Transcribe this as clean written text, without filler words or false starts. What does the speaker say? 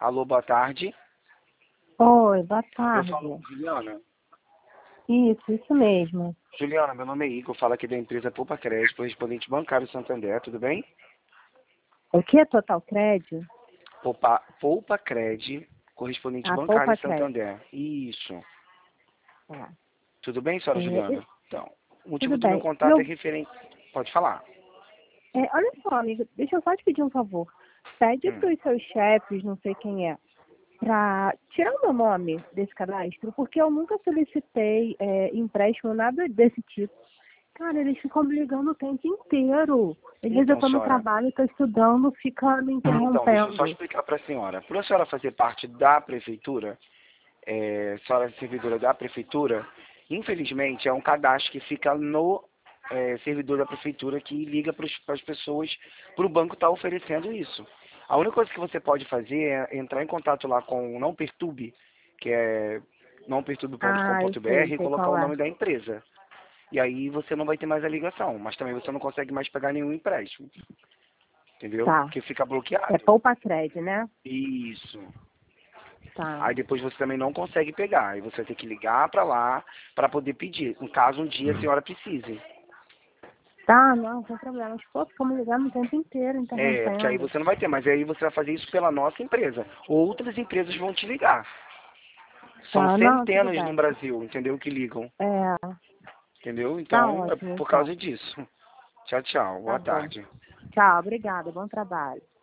Alô, boa tarde. Oi, boa Eu tarde. falo com Juliana. Isso mesmo. Juliana, meu nome é Igor, falo aqui da empresa Poupa Crédito, correspondente bancário Santander, tudo bem? O que é Total Crédito? Poupa Crédito, correspondente Ah, bancário Poupa Crédito. Santander. Isso. Tá. Tudo bem, senhora Juliana? Então, o motivo Tudo do meu bem. contato é referente... Pode falar. Olha só, amigo, deixa eu só te pedir um favor. Pede para os seus chefes, não sei quem é, para tirar o meu nome desse cadastro, porque eu nunca solicitei empréstimo, nada desse tipo. Cara, eles ficam me ligando o tempo inteiro. Às vezes eu Então, tô no senhora, trabalho, tô estudando, fica me então, deixa eu só interrompendo. explicar para a senhora. Por a senhora fazer parte da prefeitura, senhora é servidora da prefeitura, infelizmente é um cadastro que fica no servidor da prefeitura que liga para as pessoas, para o banco estar oferecendo isso. A única coisa que você pode fazer é entrar em contato lá com o Não Perturbe, que é Ah, eu nãoperturbe.com.br e sei colocar qual o é. nome da empresa. E aí você não vai ter mais a ligação, mas também você não consegue mais pegar nenhum empréstimo, entendeu? Tá. Porque fica É bloqueado. Poupa Crédito, né? Isso. Tá. Aí depois você também não consegue pegar. Aí você vai ter que ligar para lá para poder pedir. No caso, um dia a senhora precise. Tá, não, sem problema. Mas, pô, ficam me ligando o tempo inteiro, Porque aí interrompendo. você não vai ter, mas aí você vai fazer isso pela nossa empresa. Outras empresas vão te ligar. São Tá, não, tudo centenas no bem. Brasil, entendeu? Que ligam, É, entendeu? tá Então é ótimo, por então. causa disso. Tchau, tchau. Tá Boa bom. tarde. Tchau, obrigada. Bom trabalho.